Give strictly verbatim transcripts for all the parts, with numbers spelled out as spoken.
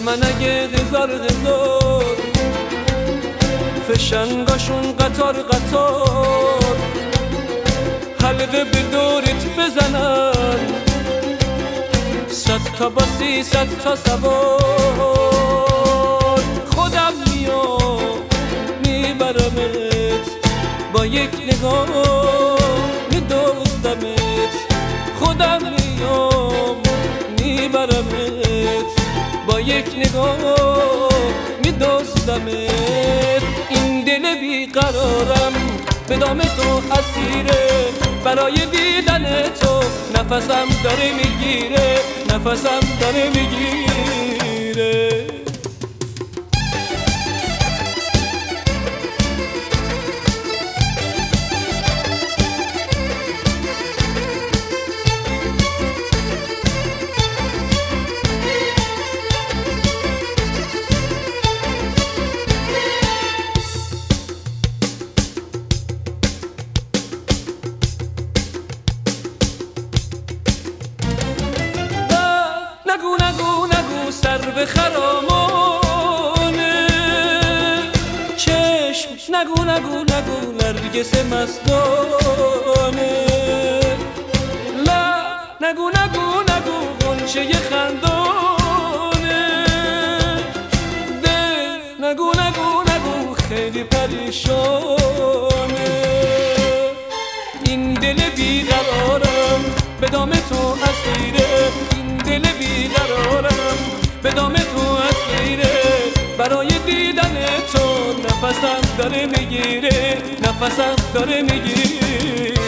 دشمن اگه هزار هزار فشنگاشون قطار قطار حلقه به دورت بزنن، صد تا باسی صد تا سوار. خودم میام میبرمت، با یک نگاه میدوزدمت. خودم میام میبرمت، با یک نگاه میدوزدمت. این دل بیقرارم به دام تو اسیره، برای دیدن تو نفسم داره میگیره، نفسم داره میگیره. نگو نگو نگو سر به خرامانه چشم، نگو نگو نگو نرگس مستانه. لا نگو نگو نگو غنچه خندانه. ده نگو نگو نگو خیلی پریشانه. این دل بیقرارم به دام تو اسیره، دل بیقرارم به دام تو اسیره، برای دیدن تو نفسم داره میگیره، نفسم داره میگیره.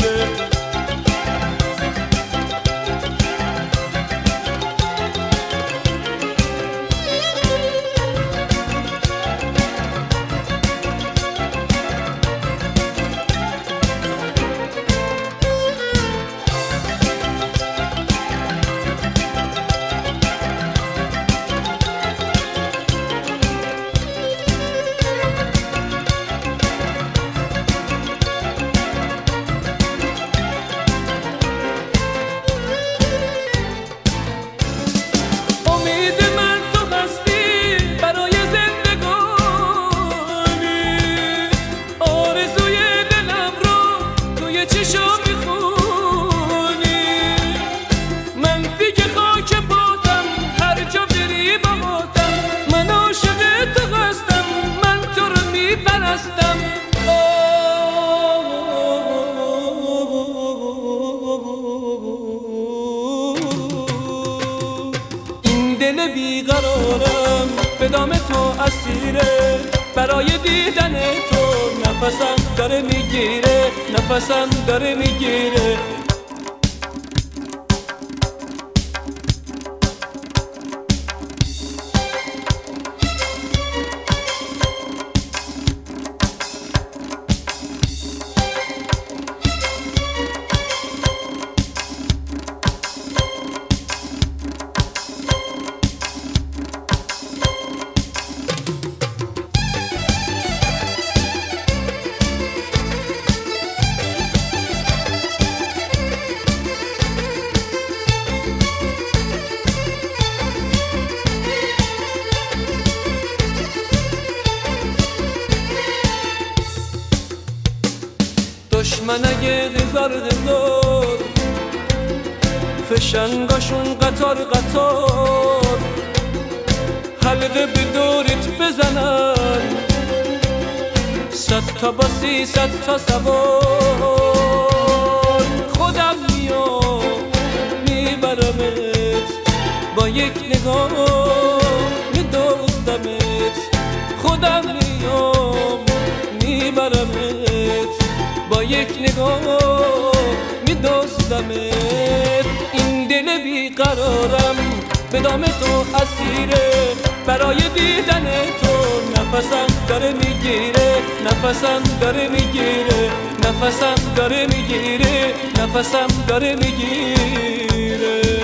دل بیقرارم به دام تو اسیره، برای دیدن تو نفسم داره میگیره، نفسم داره میگیره. دشمن اگه هزار هزار فشنگاشون قطار قطار حلقه به دورت بزنن، صد تا باسی صد تا سوار. خودم میام میبرمت، با یک نگاه میدوزدمت. خودم میام میبرمت، با یک نگاه میدوزدمت. این دل بیقرارم به دام تو اسیره، برای دیدن تو نفسم داره میگیره، نفسم داره میگیره، نفسم داره میگیره، نفسم داره میگیره.